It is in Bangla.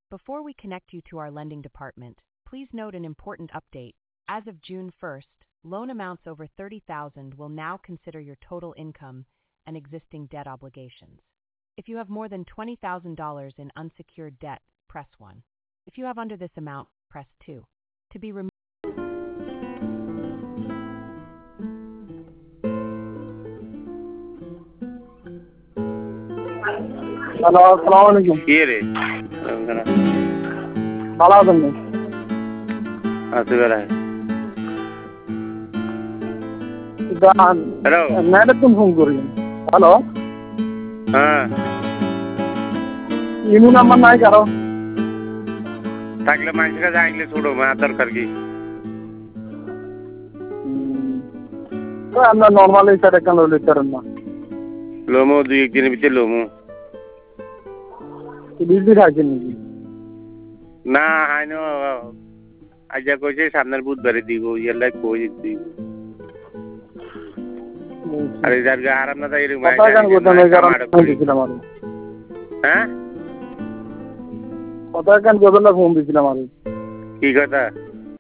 Before we connect you to our lending department, please note an important update. As of June 1st, loan amounts over $30,000 will now consider your total income and existing debt obligations. If you have more than $20,000 in unsecured debt, press 1. If you have under this amount, press 2. To be removed. Hello, আসসালামু আলাইকুম। কি রে ভালো আছেন নি? আছি বেড়ায়। হ্যালো, ম্যাডাম ফোন করি। হ্যালো, হ্যাঁ ইমু নাম্বার নাই কারো? থাকলে মানুষের কাছে আইলে ছোড়ো মা দরকার কি? তো আমরা নর্মালি সেটা কেন লিখতে পারেন না? লোমো দুই একদিনের ভিতরে লোমো বিজি থাকেন নাকি? না আইনো আজা কইছে সামনের বুধবারে দিব ইয়ালাই কই দিব আরে জায়গা আরাম না তাই এরকম কথা কেন বলতে নাই কারণ দিছিলাম আমি। হ্যাঁ কথা কেন বলতে না ফোন দিছিলাম আমি। কি কথা